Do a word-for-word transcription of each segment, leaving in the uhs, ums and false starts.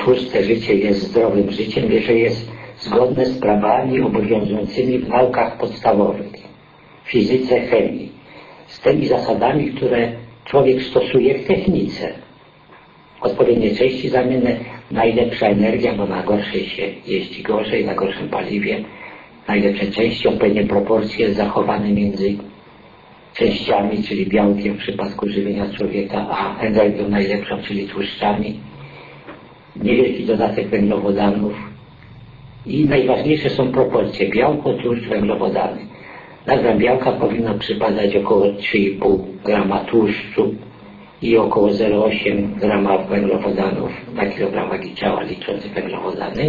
tłuste życie jest zdrowym życiem, jeżeli jest zgodne z prawami obowiązującymi w naukach podstawowych, fizyce, chemii, z tymi zasadami, które człowiek stosuje w technice. Odpowiednie części zamienne, najlepsza energia, bo na gorszej się jeździ gorzej, na gorszym paliwie, najlepsze części, odpowiednie proporcje zachowane między częściami, czyli białkiem w przypadku żywienia człowieka, a energią najlepszą, czyli tłuszczami, niewielki dodatek węglowodanów i najważniejsze są proporcje białko, tłuszcz, węglowodany. Na gram białka powinno przypadać około trzy i pół grama tłuszczu i około zero przecinek osiem grama węglowodanów na kilogram wagi ciała liczący węglowodany.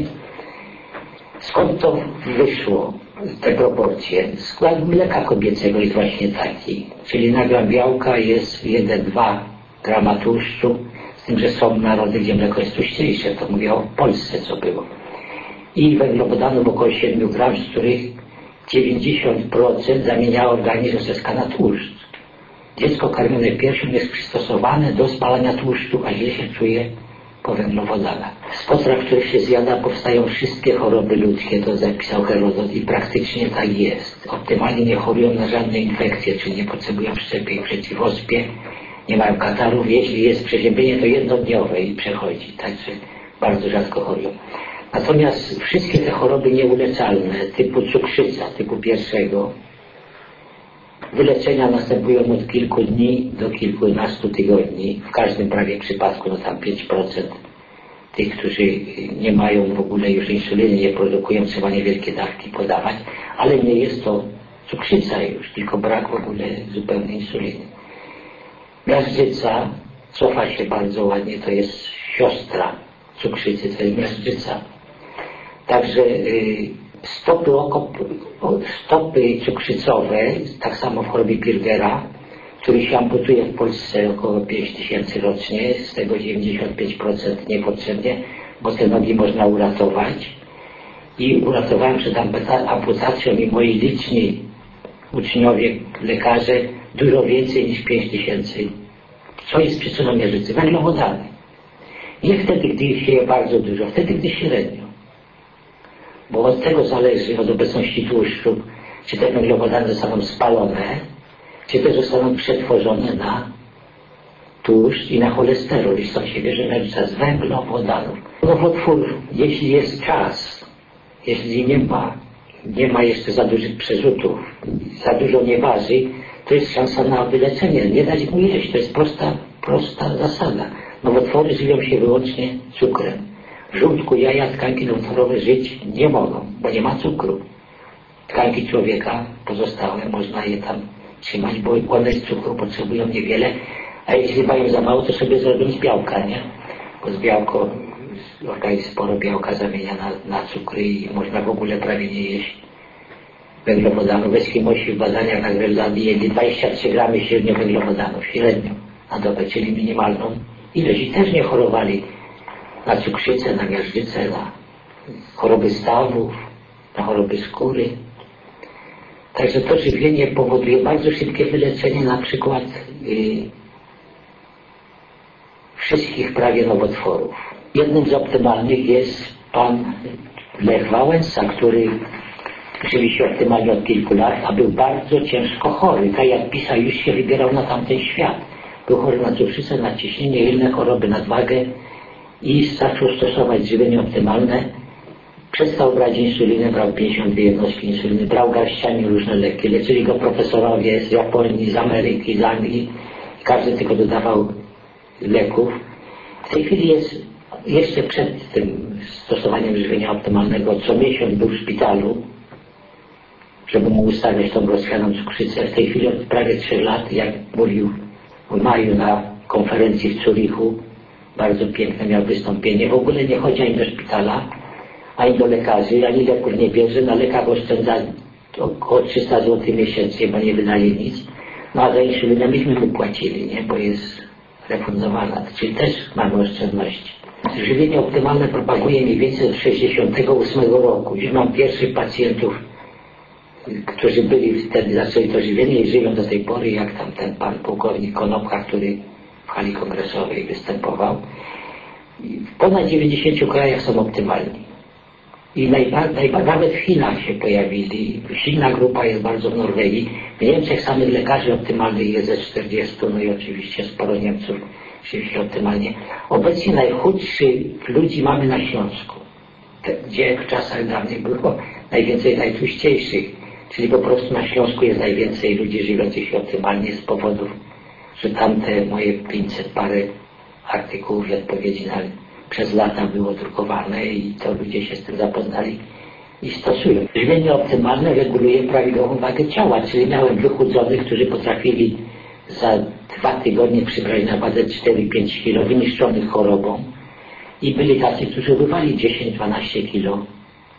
Skąd to wyszło, te proporcje? Skład mleka kobiecego jest właśnie taki, czyli na gram białka jest jeden do dwóch grama tłuszczu, z tym, że są narody, gdzie mleko jest tłuściejsze, to mówię o Polsce, co było. I węglowodanów około siedem gramów, z których dziewięćdziesiąt procent zamienia organizm zyska na tłuszcz. Dziecko karmione piersią jest przystosowane do spalania tłuszczu, a źle się czuje po węglowodanach. Z potraw, których się zjada, powstają wszystkie choroby ludzkie, to zapisał Herodot i praktycznie tak jest. Optymalnie nie chorują na żadne infekcje, czyli nie potrzebują szczepień przeciw ospie, nie mają katarów. Jeśli jest przeziębienie, to jednodniowe i przechodzi, także bardzo rzadko chorują. Natomiast wszystkie te choroby nieuleczalne, typu cukrzyca, typu pierwszego, wyleczenia następują od kilku dni do kilkunastu tygodni. W każdym prawie przypadku, no tam pięć procent tych, którzy nie mają w ogóle już insuliny, nie produkują, trzeba niewielkie dawki podawać, ale nie jest to cukrzyca już, tylko brak w ogóle zupełnej insuliny. Miażdżyca cofa się bardzo ładnie, to jest siostra cukrzycy, to jest miażdżyca. Także y, stopy, oko, stopy cukrzycowe, tak samo w chorobie Pirgera, który się amputuje w Polsce około pięć tysięcy rocznie, z tego dziewięćdziesiąt pięć procent niepotrzebnie, bo te nogi można uratować. I uratowałem przed amputacją i moi liczni uczniowie, lekarze, dużo więcej niż pięć tysięcy. Co jest przyczyną miażdżycy? Węglowodany. Nie wtedy, gdy ich je bardzo dużo, wtedy, gdy średnio. Bo od tego zależy, od obecności tłuszczu, czy te węglowodany zostaną spalone, czy też zostaną przetworzone na tłuszcz i na cholesterol. I stąd się bierze miażdżyca z węglowodanów. Nowotwór, jeśli jest czas, jeśli nie ma, nie ma jeszcze za dużych przerzutów, za dużo nie waży, to jest szansa na wyleczenie. Nie dać mu jeść, to jest prosta, prosta zasada. Nowotwory żywią się wyłącznie cukrem. W żołądku jaja tkanki nowotworowe żyć nie mogą, bo nie ma cukru. Tkanki człowieka pozostałe można je tam trzymać, bo one z cukru potrzebują niewiele, a jeśli mają za mało, to sobie zrobią z białka, nie? Bo z białko, organizm sporo białka zamienia na, na cukry i można w ogóle prawie nie jeść węglowodanów. Eskimosi w badaniach na Grenlandii jedli dwadzieścia trzy gramy średnio węglowodanów, średnio na dobę, czyli minimalną ilość. I też nie chorowali na cukrzycę, na miażdżycę, na choroby stawów, na choroby skóry. Także to żywienie powoduje bardzo szybkie wyleczenie na przykład yy, wszystkich prawie nowotworów. Jednym z optymalnych jest pan Lech Wałęsa, który żywi się optymalnie od kilku lat, a był bardzo ciężko chory. Tak jak pisał, już się wybierał na tamten świat. Był chory na cukrzycę, na ciśnienie, inne choroby, nadwagę i zaczął stosować żywienie optymalne. Przestał brać insulinę, brał pięćdziesiąt dwie jednostki insuliny, brał garściami różne leki. Leczyli go profesorowie z Japonii, z Ameryki, z Anglii. Każdy tylko dodawał leków. W tej chwili jest, jeszcze przed tym stosowaniem żywienia optymalnego, co miesiąc był w szpitalu, żeby mu ustawiać tą rozchwianą cukrzycę. W tej chwili od prawie trzech lat, jak mówił w maju na konferencji w Zurichu, bardzo piękne miał wystąpienie, w ogóle nie chodzi ani do szpitala, ani do lekarzy, ani leków nie bierze, na lekach oszczędza około trzysta złotych miesięcznie, bo nie wydaje nic. No a za insulinę myśmy mu płacili, nie? Bo jest refundowana, czyli też mamy oszczędności. Żywienie optymalne propaguje mniej więcej od sześćdziesiątego ósmego roku. Już mam pierwszych pacjentów, którzy byli wtedy, zaczęli to żywienie i żyją do tej pory, jak tam ten pan pułkownik Konopka, który w hali kongresowej występował. w ponad dziewięćdziesięciu krajach są optymalni. I najba, najba, nawet w Chinach się pojawili. Silna grupa jest bardzo w Norwegii. W Niemczech samych lekarzy optymalnych jest ze czterdziestu, no i oczywiście sporo Niemców rzeczywiście optymalnie. Obecnie najchudszych ludzi mamy na Śląsku, gdzie w czasach dawnych było najwięcej najtłuściejszych. Czyli po prostu na Śląsku jest najwięcej ludzi żywiących się optymalnie z powodów, że tamte moje pięćset parę artykułów i odpowiedzi na, przez lata było drukowane i to ludzie się z tym zapoznali i stosują. Żywienie optymalne reguluje prawidłową wagę ciała, czyli miałem wychudzonych, którzy potrafili za dwa tygodnie przybrać na wadze cztery pięć kilo, wyniszczonych chorobą, i byli tacy, którzy rywali dziesięć dwanaście kilo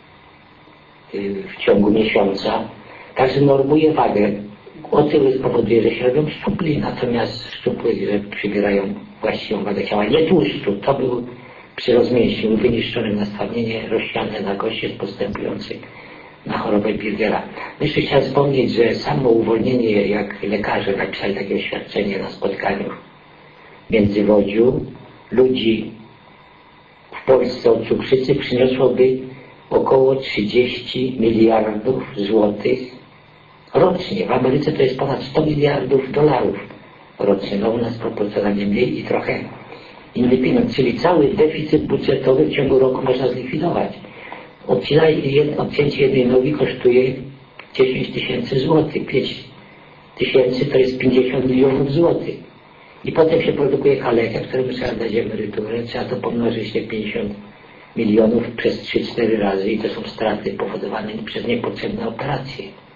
w ciągu miesiąca. Także normuje wagę. Otyły spowoduje, że się robią szczupli, natomiast szczupły, że przybierają właściwą wagę ciała. Nie tłuszczu, to był przy rozmięśnieniu wyniszczonym nastawienie rozsiane na kości postępujący na chorobę Birgera. Jeszcze chciałem wspomnieć, że samo uwolnienie, jak lekarze napisali takie oświadczenie na spotkaniu w Międzywodziu, ludzi w Polsce od cukrzycy przyniosłoby około trzydzieści miliardów złotych rocznie. W Ameryce to jest ponad sto miliardów dolarów rocznie. No u nas proporcjonalnie mniej i trochę inny pieniądz. Czyli cały deficyt budżetowy w ciągu roku można zlikwidować. Odcięcie jednej nogi kosztuje dziesięć tysięcy złotych. pięć tysięcy to jest pięćdziesiąt milionów złotych. I potem się produkuje kalekę, któremu trzeba dać emeryturę. Trzeba to pomnożyć te pięćdziesiąt milionów przez trzy cztery razy i to są straty powodowane przez niepotrzebne operacje.